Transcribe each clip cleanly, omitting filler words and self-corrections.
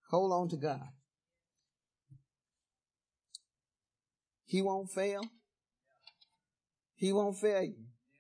Hold on to God. He won't fail. He won't fail you.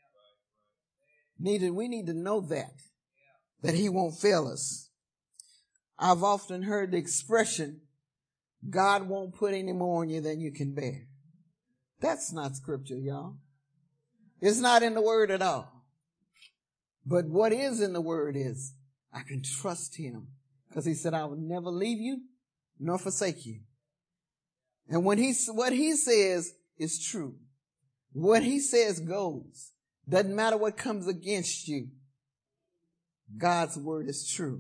We need to know that he won't fail us. I've often heard the expression, God won't put any more on you than you can bear. That's not scripture, y'all. It's not in the word at all. But what is in the word is, I can trust him. Because he said, I will never leave you nor forsake you. And what he says is true. What he says goes. Doesn't matter what comes against you. God's word is true.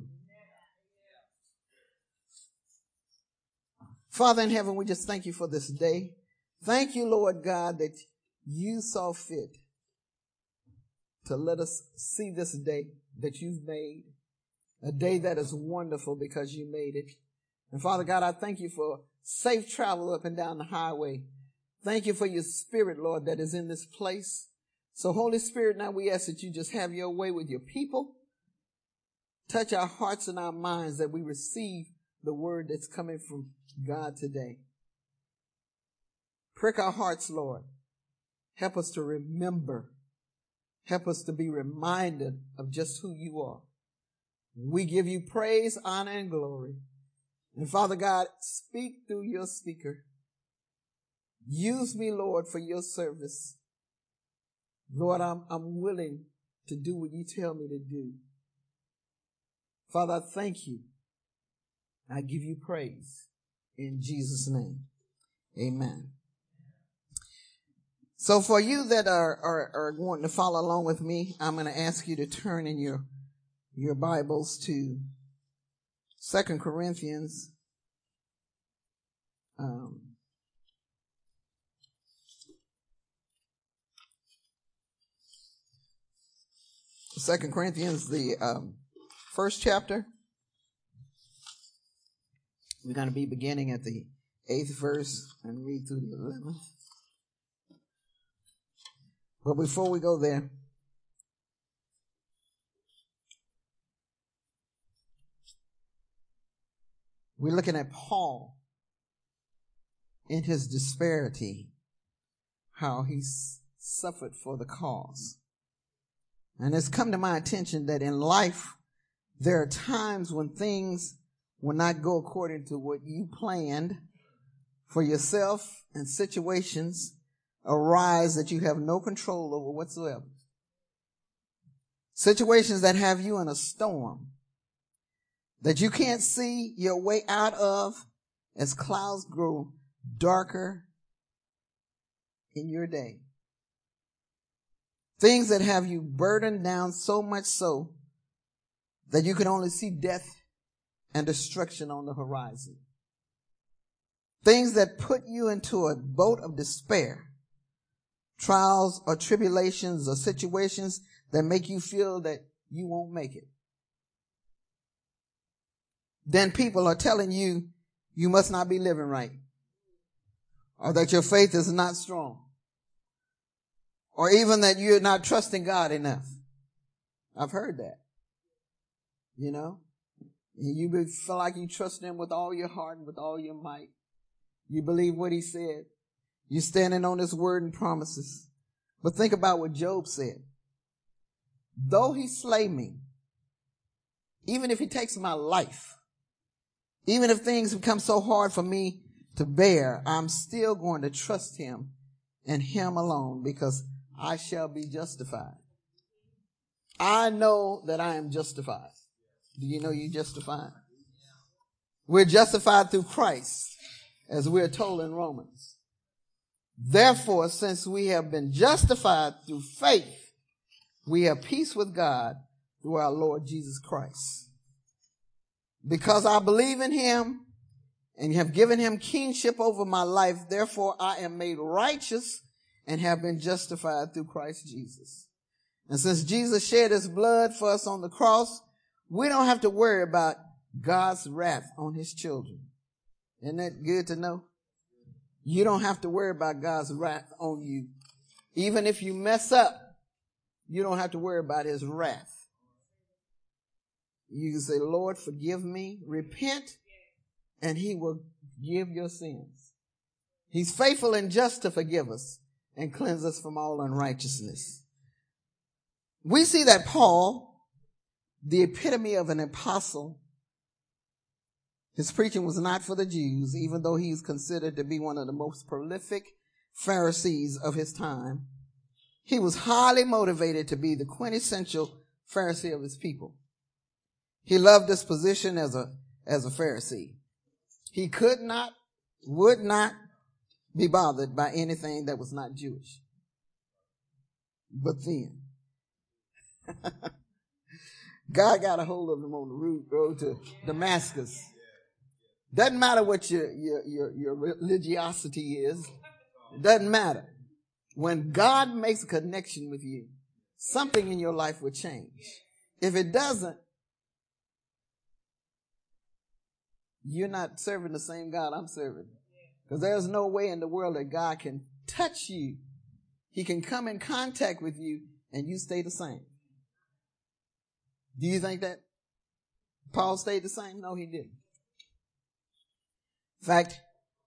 Father in heaven, we just thank you for this day. Thank you, Lord God, that you saw fit to let us see this day that you've made. A day that is wonderful because you made it. And Father God, I thank you for safe travel up and down the highway. Thank you for your spirit, Lord, that is in this place. So Holy Spirit, now we ask that you just have your way with your people. Touch our hearts and our minds that we receive the word that's coming from God today. Prick our hearts, Lord. Help us to remember. Help us to be reminded of just who you are. We give you praise, honor, and glory. And Father God, speak through your speaker. Use me, Lord, for your service. Lord, I'm willing to do what you tell me to do. Father, I thank you. I give you praise in Jesus' name. Amen. So for you that are wanting to follow along with me, I'm going to ask you to turn in your Bibles to 2 Corinthians 2 Corinthians, the first chapter. We're going to be beginning at the 8th verse and read through the 11th. But before we go there, we're looking at Paul in his disparity, how he suffered for the cause. And it's come to my attention that in life, there are times when things will not go according to what you planned for yourself, and situations arise that you have no control over whatsoever. Situations that have you in a storm that you can't see your way out of as clouds grow darker in your day. Things that have you burdened down so much so that you can only see death and destruction on the horizon. Things that put you into a boat of despair. Trials or tribulations or situations that make you feel that you won't make it. Then people are telling you, you must not be living right. Or that your faith is not strong. Or even that you're not trusting God enough. I've heard that. You know? You feel like you trust him with all your heart and with all your might. You believe what he said. You're standing on his word and promises. But think about what Job said. Though he slay me, even if he takes my life, even if things become so hard for me to bear, I'm still going to trust him and him alone, because I shall be justified. I know that I am justified. Do you know you're justified? We're justified through Christ, as we're told in Romans. Therefore, since we have been justified through faith, we have peace with God through our Lord Jesus Christ. Because I believe in him and have given him kingship over my life, therefore I am made righteous and have been justified through Christ Jesus. And since Jesus shed his blood for us on the cross, we don't have to worry about God's wrath on his children. Isn't that good to know? You don't have to worry about God's wrath on you. Even if you mess up, you don't have to worry about his wrath. You can say, Lord, forgive me, repent, and he will give your sins. He's faithful and just to forgive us and cleanse us from all unrighteousness. We see that Paul, the epitome of an apostle, his preaching was not for the Jews, even though he is considered to be one of the most prolific Pharisees of his time. He was highly motivated to be the quintessential Pharisee of his people. He loved his position as a Pharisee. He would not be bothered by anything that was not Jewish. But then, God got a hold of him on the road to Damascus. Doesn't matter what your religiosity is. Doesn't matter. When God makes a connection with you, something in your life will change. If it doesn't, you're not serving the same God I'm serving. Because there's no way in the world that God can touch you. He can come in contact with you and you stay the same. Do you think that Paul stayed the same? No, he didn't. In fact,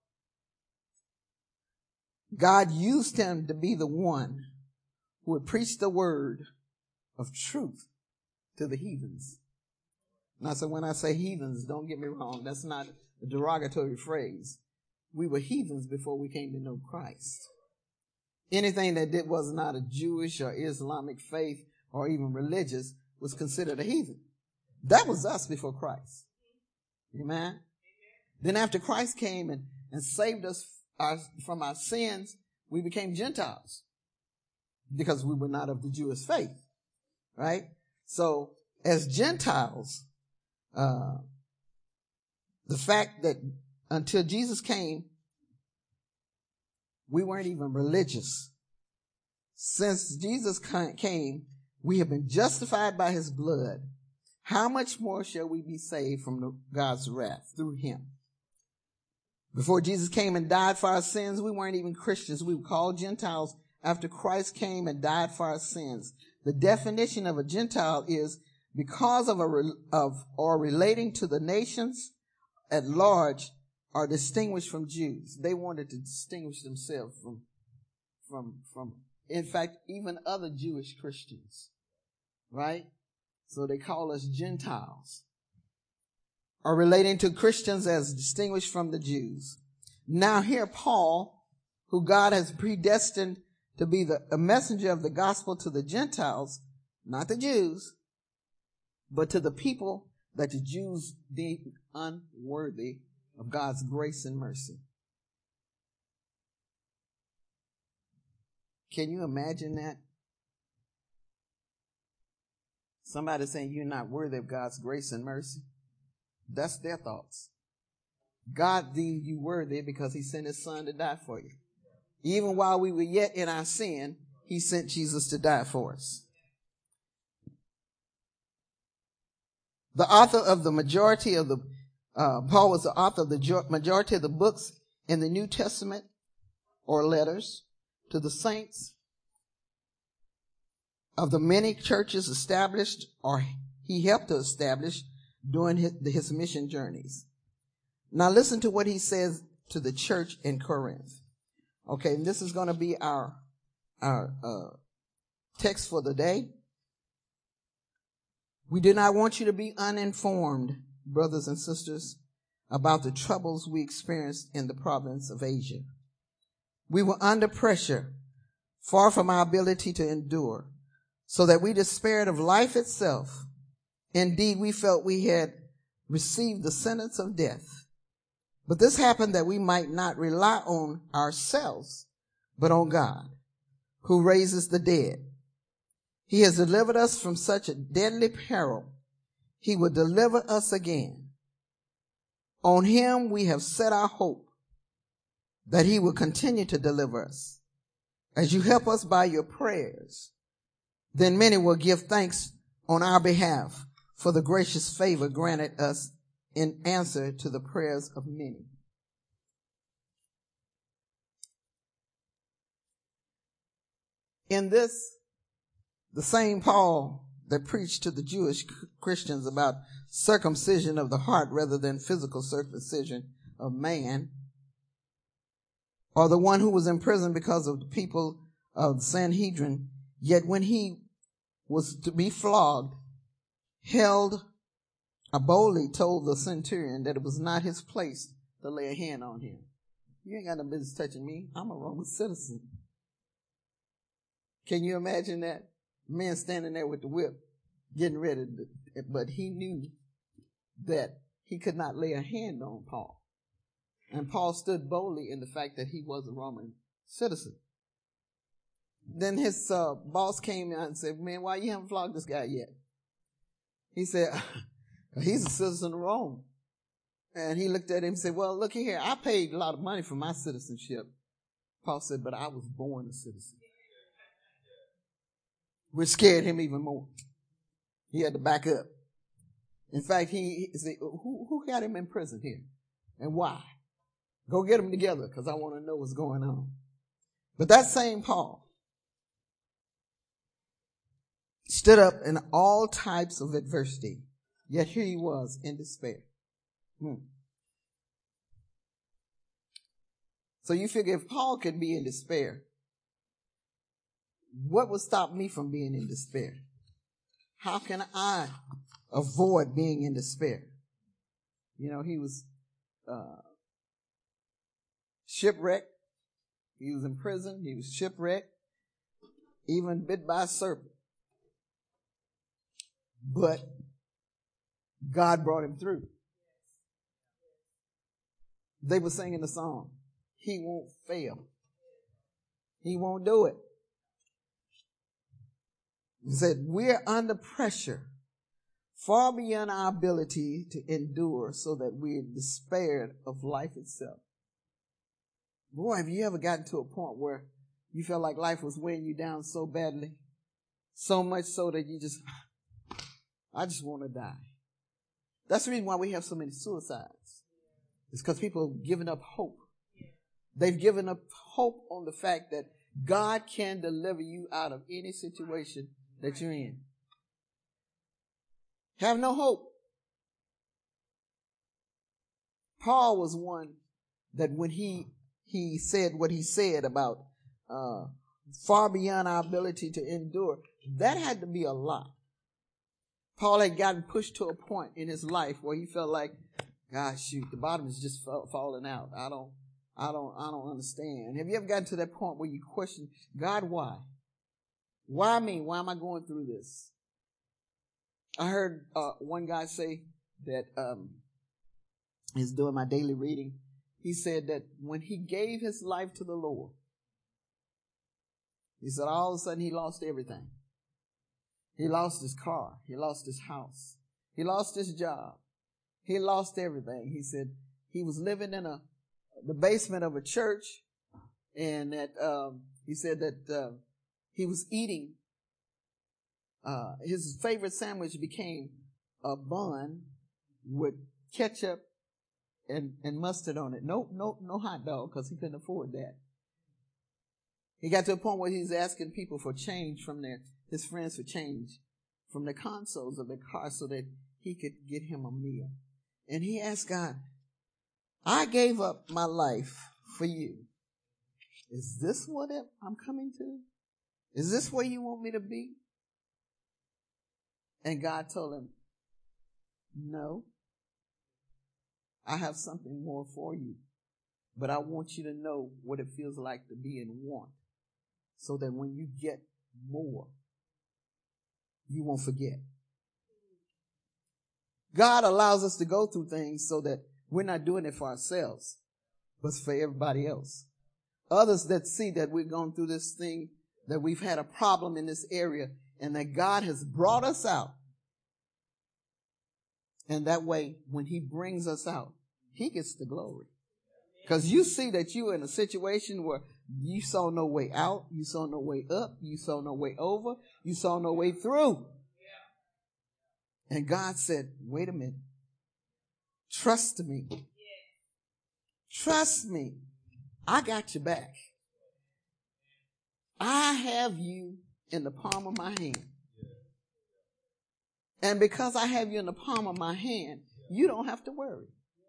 God used him to be the one who would preach the word of truth to the heathens. Now, so when I say heathens, don't get me wrong. That's not a derogatory phrase. We were heathens before we came to know Christ. Anything that was not a Jewish or Islamic faith or even religious was considered a heathen. That was us before Christ. Amen? Then after Christ came and saved us from our sins, we became Gentiles because we were not of the Jewish faith. Right? So as Gentiles, the fact that until Jesus came, we weren't even religious. Since Jesus came, we have been justified by his blood. How much more shall we be saved from God's wrath through him? Before Jesus came and died for our sins, we weren't even Christians. We were called Gentiles after Christ came and died for our sins. The definition of a Gentile is because of or relating to the nations at large are distinguished from Jews. They wanted to distinguish themselves from in fact, even other Jewish Christians. Right? So they call us Gentiles. Or relating to Christians as distinguished from the Jews. Now here Paul, who God has predestined to be a messenger of the gospel to the Gentiles, not the Jews, but to the people that the Jews deemed unworthy of God's grace and mercy. Can you imagine that? Somebody saying you're not worthy of God's grace and mercy. That's their thoughts. God deemed you worthy because he sent his son to die for you. Even while we were yet in our sin, he sent Jesus to die for us. The author of the majority of Paul was the author of the majority of the books in the New Testament or letters to the saints of the many churches established or he helped to establish during his mission journeys. Now listen to what he says to the church in Corinth. Okay, and this is going to be our text for the day. We do not want you to be uninformed, brothers and sisters, about the troubles we experienced in the province of Asia. We were under pressure, far from our ability to endure, so that we despaired of life itself. Indeed, we felt we had received the sentence of death. But this happened that we might not rely on ourselves, but on God, who raises the dead. He has delivered us from such a deadly peril. He will deliver us again. On him we have set our hope that he will continue to deliver us. As you help us by your prayers, then many will give thanks on our behalf for the gracious favor granted us in answer to the prayers of many. In this, the same Paul that preached to the Jewish Christians about circumcision of the heart rather than physical circumcision of man, or the one who was in prison because of the people of the Sanhedrin, yet when he was to be flogged, boldly told the centurion that it was not his place to lay a hand on him. You ain't got no business touching me. I'm a Roman citizen. Can you imagine that? Man standing there with the whip, getting ready, but he knew that he could not lay a hand on Paul. And Paul stood boldly in the fact that he was a Roman citizen. Then his boss came out and said, man, why you haven't flogged this guy yet? He said, he's a citizen of Rome. And he looked at him and said, well, look here, I paid a lot of money for my citizenship. Paul said, but I was born a citizen. Which scared him even more. He had to back up. In fact, he said, who got him in prison here? And why? Go get them together because I want to know what's going on. But that same Paul stood up in all types of adversity, yet here he was in despair. So you figure if Paul could be in despair, what would stop me from being in despair? How can I avoid being in despair? You know, he was shipwrecked. He was in prison. He was shipwrecked, even bit by a serpent. But God brought him through. They were singing the song, he won't fail. He won't do it. He said, we're under pressure far beyond our ability to endure so that we're despaired of life itself. Boy, have you ever gotten to a point where you felt like life was weighing you down so badly, so much so that you I just want to die. That's the reason why we have so many suicides. It's because people have given up hope. They've given up hope on the fact that God can deliver you out of any situation that you're in. Have no hope. Paul was one that when he said what he said about far beyond our ability to endure, that had to be a lot. Paul had gotten pushed to a point in his life where he felt like, gosh, shoot, the bottom is just falling out. I don't understand. Have you ever gotten to that point where you question, God, why? Why me? Why am I going through this? I heard one guy say that he's doing my daily reading. He said that when he gave his life to the Lord, he said all of a sudden he lost everything. He lost his car. He lost his house. He lost his job. He lost everything. He said he was living in the basement of a church, and that he said that he was eating. His favorite sandwich became a bun with ketchup and mustard on it. No hot dog, because he couldn't afford that. He got to a point where he was asking people for change from his friends for change from the consoles of their car so that he could get him a meal. And he asked God, I gave up my life for you. Is this what I'm coming to? Is this where you want me to be? And God told him, no, I have something more for you. But I want you to know what it feels like to be in want, so that when you get more, you won't forget. God allows us to go through things so that we're not doing it for ourselves, but for everybody else. Others that see that we're going through this thing, that we've had a problem in this area, and that God has brought us out. And that way, when he brings us out, he gets the glory. Because you see that you're in a situation where you saw no way out, you saw no way up, you saw no way over, you saw no way through. And God said, wait a minute. Trust me. Trust me. I got your back. I have you in the palm of my hand. And because I have you in the palm of my hand, you don't have to worry.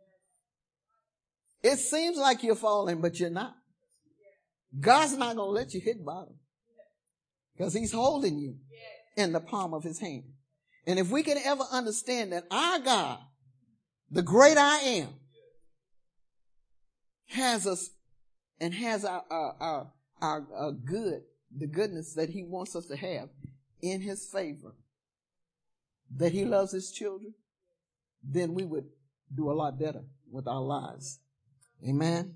It seems like you're falling, but you're not. God's not going to let you hit bottom because he's holding you in the palm of his hand. And if we can ever understand that our God, the great I am, has us and has our good, the goodness that he wants us to have in his favor, that he loves his children, then we would do a lot better with our lives. Amen.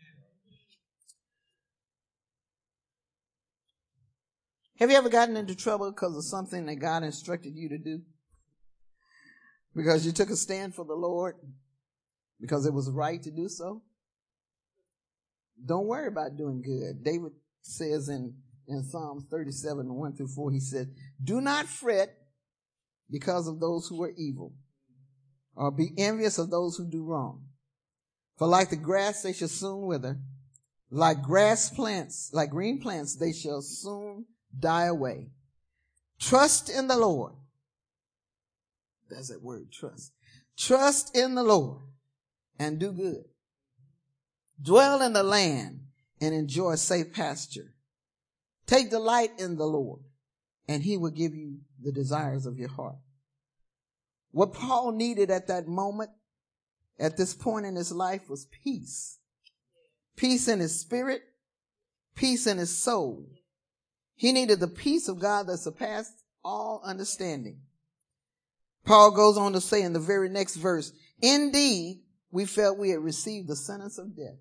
Have you ever gotten into trouble because of something that God instructed you to do? Because you took a stand for the Lord? Because it was right to do so? Don't worry about doing good. David says in Psalms 37, 1 through 4, he said, do not fret because of those who are evil, or be envious of those who do wrong. For like the grass, they shall soon wither. Like grass plants, like green plants, they shall soon die away. Trust in the Lord. There's that word, trust. Trust in the Lord and do good. Dwell in the land and enjoy safe pasture. Take delight in the Lord, and he will give you the desires of your heart. What Paul needed at that moment, at this point in his life, was peace. Peace in his spirit, peace in his soul. He needed the peace of God that surpassed all understanding. Paul goes on to say in the very next verse, indeed, we felt we had received the sentence of death.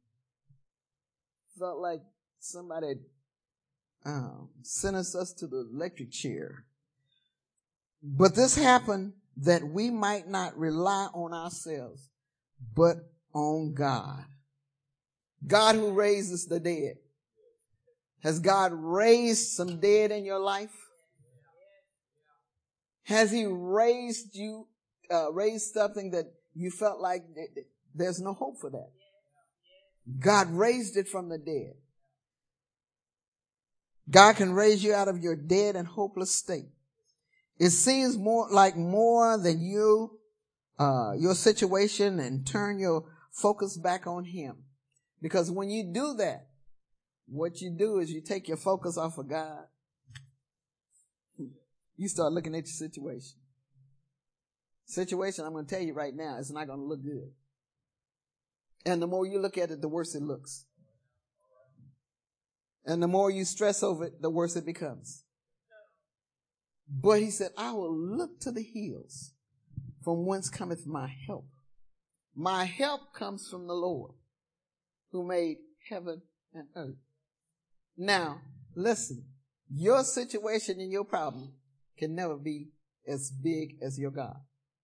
Felt like somebody sentenced us to the electric chair. But this happened that we might not rely on ourselves, but on God. God who raises the dead. Has God raised some dead in your life? Has he raised you, raised something that you felt like there's no hope for that? God raised it from the dead. God can raise you out of your dead and hopeless state. It seems more than you, your situation, and turn your focus back on him. Because when you do that, what you do is you take your focus off of God. You start looking at your situation. Situation, I'm going to tell you right now, it's not going to look good. And the more you look at it, the worse it looks. And the more you stress over it, the worse it becomes. But he said, I will look to the hills from whence cometh my help. My help comes from the Lord who made heaven and earth. Now, listen, your situation and your problem can never be as big as your God.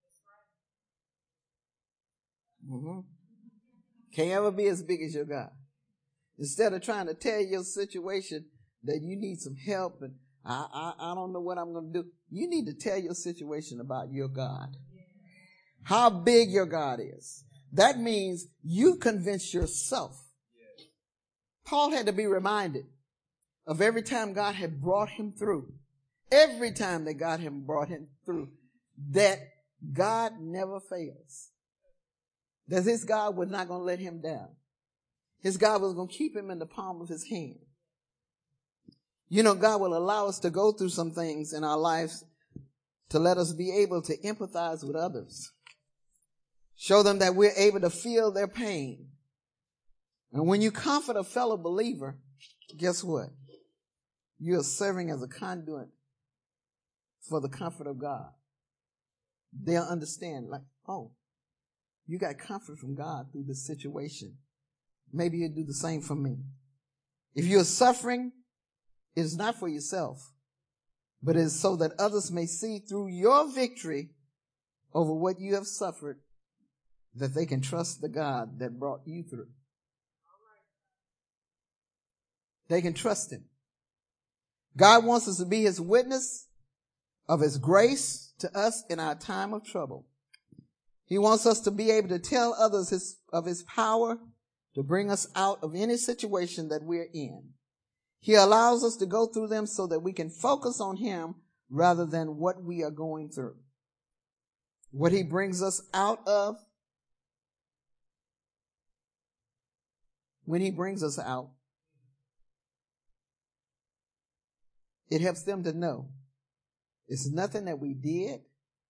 Can't ever be as big as your God. Instead of trying to tell your situation that you need some help and I don't know what I'm going to do, you need to tell your situation about your God. How big your God is. That means you convince yourself. Paul had to be reminded of every time God had brought him through. Every time that God had brought him through, that God never fails. That his God was not going to let him down. His God was going to keep him in the palm of his hand. You know, God will allow us to go through some things in our lives to let us be able to empathize with others. Show them that we're able to feel their pain. And when you comfort a fellow believer, guess what? You're serving as a conduit for the comfort of God. They'll understand, like, oh, you got comfort from God through this situation. Maybe you'll do the same for me. If you're suffering, it's not for yourself, but it's so that others may see through your victory over what you have suffered, that they can trust the God that brought you through. They can trust him. God wants us to be his witness of his grace to us in our time of trouble. He wants us to be able to tell others of his power to bring us out of any situation that we're in. He allows us to go through them so that we can focus on him rather than what we are going through. What he brings us out of, when he brings us out, it helps them to know it's nothing that we did,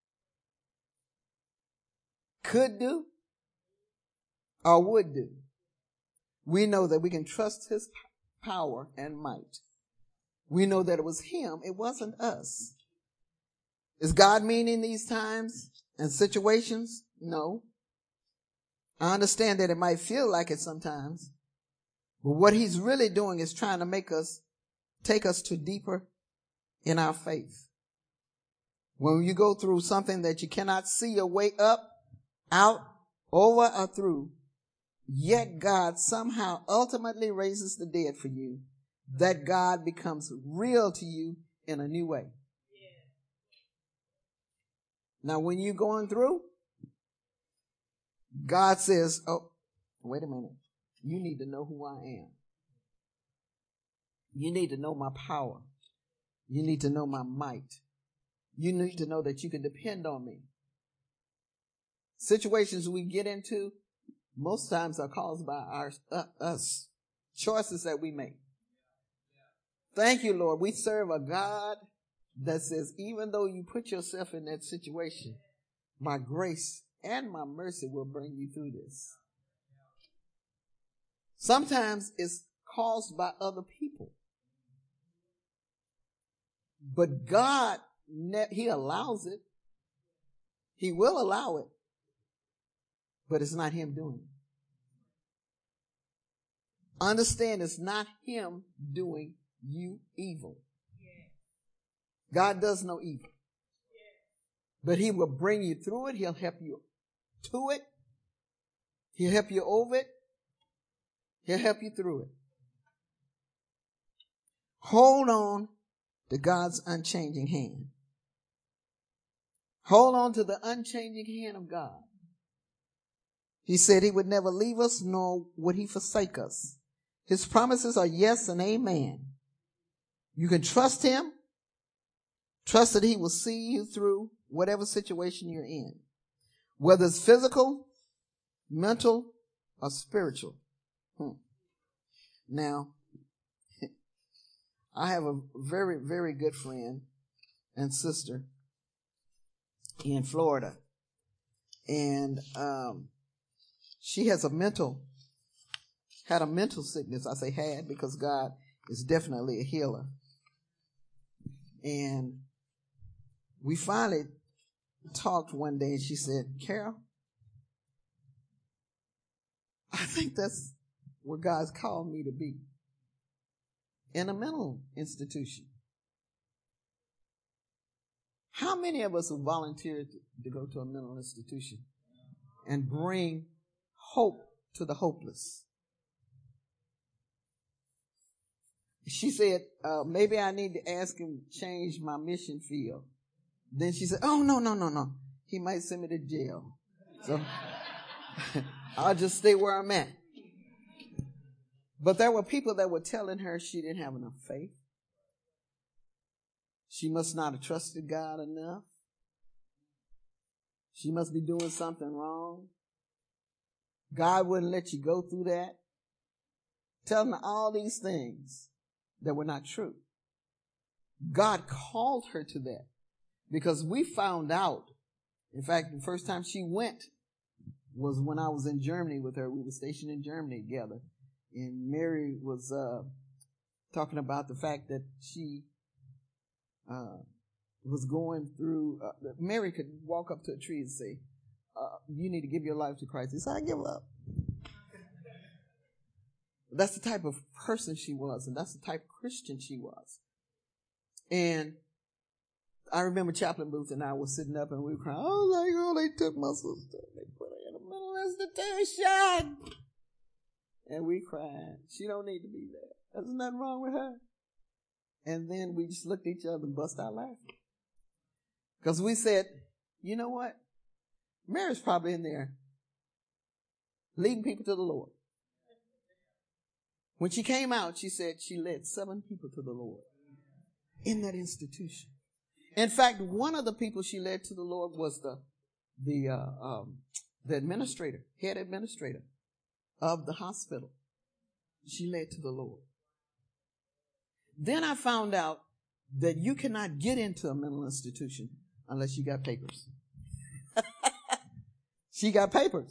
could do, or would do. We know that we can trust his power and might. We know that it was him, it wasn't us. Is God mean in these times and situations? No. I understand that it might feel like it sometimes, but what he's really doing is trying to take us to deeper in our faith. When you go through something that you cannot see your way up, out, over, or through, yet God somehow ultimately raises the dead for you, that God becomes real to you in a new way. Now, when you're going through, God says, oh, wait a minute. You need to know who I am. You need to know my power. You need to know my might. You need to know that you can depend on me. Situations we get into most times are caused by us, choices that we make. Thank you, Lord. We serve a God that says, even though you put yourself in that situation, my grace and my mercy will bring you through this. Sometimes it's caused by other people. But God, he allows it. He will allow it. But it's not him doing it. Understand, it's not him doing you evil. God does no evil. But he will bring you through it. He'll help you to it. He'll help you over it. He'll help you through it. Hold on to God's unchanging hand. Hold on to the unchanging hand of God. He said he would never leave us, nor would he forsake us. His promises are yes and amen. You can trust him. Trust that he will see you through whatever situation you're in, whether it's physical, mental, or spiritual. Now, I have a very, very good friend and sister in Florida, and she has had a mental sickness. I say had because God is definitely a healer. And we finally talked one day and she said, Carol, I think that's where God's called me to be. In a mental institution. How many of us have volunteered to go to a mental institution and bring hope to the hopeless? She said, maybe I need to ask him to change my mission field. Then she said, oh, no. He might send me to jail. So I'll just stay where I'm at. But there were people that were telling her she didn't have enough faith. She must not have trusted God enough. She must be doing something wrong. God wouldn't let you go through that. Telling her all these things that were not true. God called her to that because we found out. In fact, the first time she went was when I was in Germany with her. We were stationed in Germany together. And Mary was talking about the fact that she was going through. Mary could walk up to a tree and say, you need to give your life to Christ. He said, I give up. That's the type of person she was, and that's the type of Christian she was. And I remember Chaplain Booth and I was sitting up and we were crying. I was like, oh, they took my sister. They put her in a mental institution. And we cried. She don't need to be there. There's nothing wrong with her. And then we just looked at each other and bust out laughing. Because we said, you know what? Mary's probably in there leading people to the Lord. When she came out, she said she led 7 people to the Lord in that institution. In fact, one of the people she led to the Lord was the administrator, head administrator of the hospital. She led to the Lord. Then I found out that you cannot get into a mental institution unless you got papers. She got papers.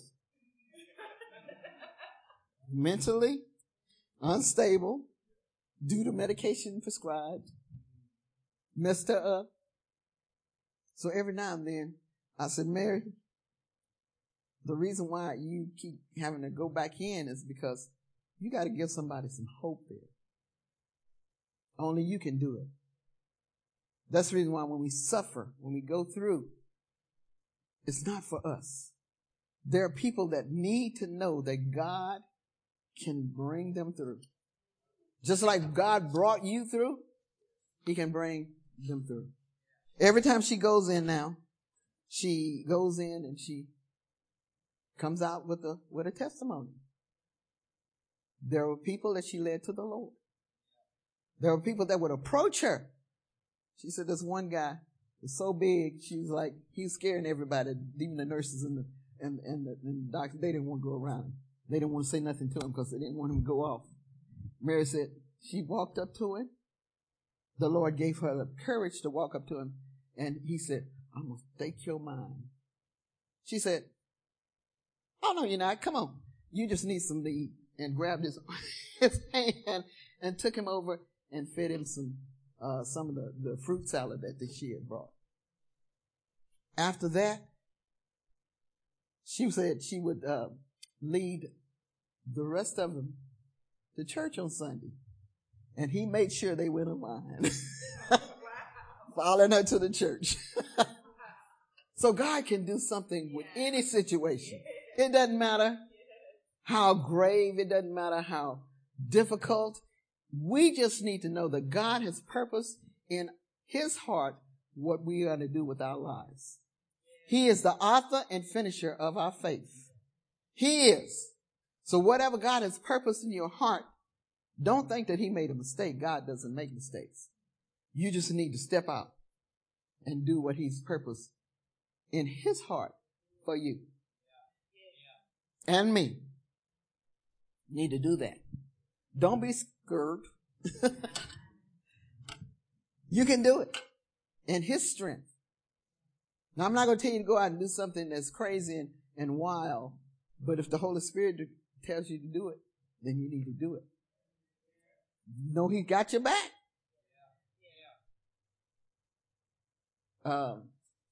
Mentally unstable due to medication prescribed. Messed her up. So every now and then I said, Mary, the reason why you keep having to go back in is because you got to give somebody some hope there. Only you can do it. That's the reason why when we suffer, when we go through, it's not for us. There are people that need to know that God can bring them through. Just like God brought you through, He can bring them through. Every time she goes in now, she goes in and she comes out with a testimony. There were people that she led to the Lord. There were people that would approach her. She said this one guy was so big, she was like, he was scaring everybody, even the nurses and the doctors. They didn't want to go around him. They didn't want to say nothing to him because they didn't want him to go off. Mary said she walked up to him. The Lord gave her the courage to walk up to him. And he said, I'm going to take your mind. She said, oh, no, you're not. Come on. You just need some to eat. And grabbed his hand and took him over and fed him some of the fruit salad that she had brought. After that, she said she would lead the rest of them to church on Sunday. And he made sure they went in line. Following her to the church. So God can do something with any situation. It doesn't matter how grave, it doesn't matter how difficult. We just need to know that God has purposed in His heart what we are to do with our lives. He is the author and finisher of our faith. He is. So whatever God has purposed in your heart, don't think that He made a mistake. God doesn't make mistakes. You just need to step out and do what He's purposed in His heart for you and me. You need to do that. Don't be scared. You can do it in His strength. Now, I'm not going to tell you to go out and do something that's crazy and wild, but if the Holy Spirit tells you to do it, then you need to do it. You know He got your back. I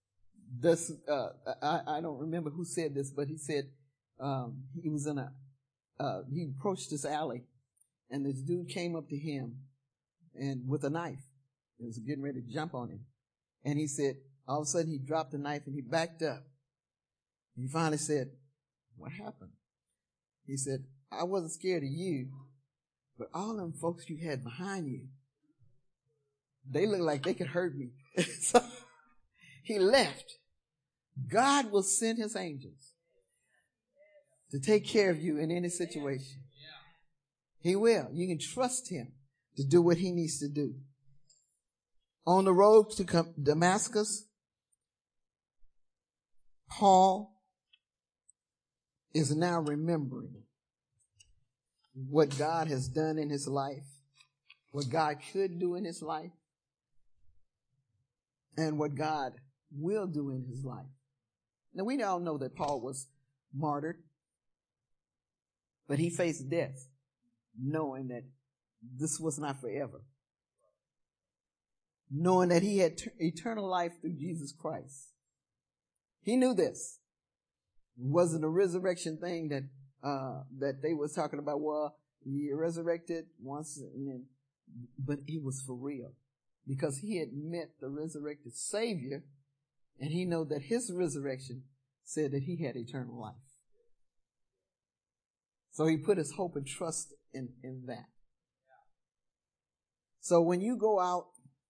don't remember who said this, but he said he was in he approached this alley, and this dude came up to him and with a knife. He was getting ready to jump on him. And he said, all of a sudden he dropped the knife and he backed up. He finally said, what happened? He said, I wasn't scared of you, but all them folks you had behind you, they look like they could hurt me. So he left. God will send His angels to take care of you in any situation. He will. You can trust Him to do what He needs to do. On the road to Damascus, Paul is now remembering what God has done in his life, what God could do in his life, and what God will do in his life. Now, we all know that Paul was martyred, but he faced death, knowing that this was not forever, knowing that he had eternal life through Jesus Christ. He knew this. It wasn't a resurrection thing that they was talking about. Well, he resurrected once, but it was for real, because he had met the resurrected Savior, and he knew that his resurrection said that he had eternal life. So he put his hope and trust in that. So when you go out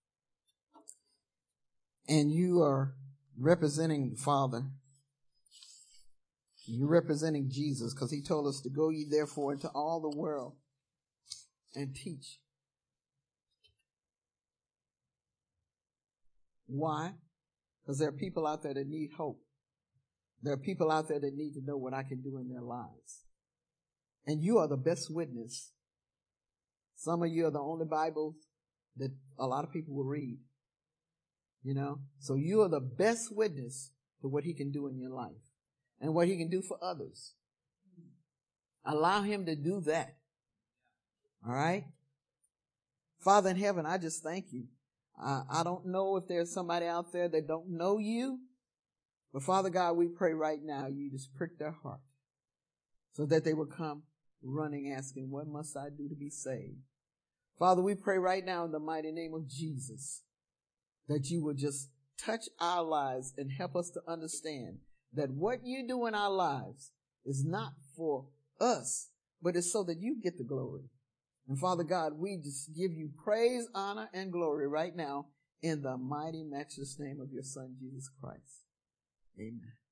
and you are representing the Father, you're representing Jesus, because He told us to go ye therefore into all the world and teach. Why? Because there are people out there that need hope. There are people out there that need to know what I can do in their lives. And you are the best witness. Some of you are the only Bibles that a lot of people will read. You know? So you are the best witness to what he can do in your life and what he can do for others. Allow him to do that. All right? Father in heaven, I just thank you. I don't know if there's somebody out there that don't know you, but Father God, we pray right now you just prick their heart so that they will come running asking, what must I do to be saved? Father, we pray right now in the mighty name of Jesus that you will just touch our lives and help us to understand that what you do in our lives is not for us, but it's so that you get the glory. And Father God, we just give you praise, honor, and glory right now in the mighty, matchless name of your Son, Jesus Christ. Amen.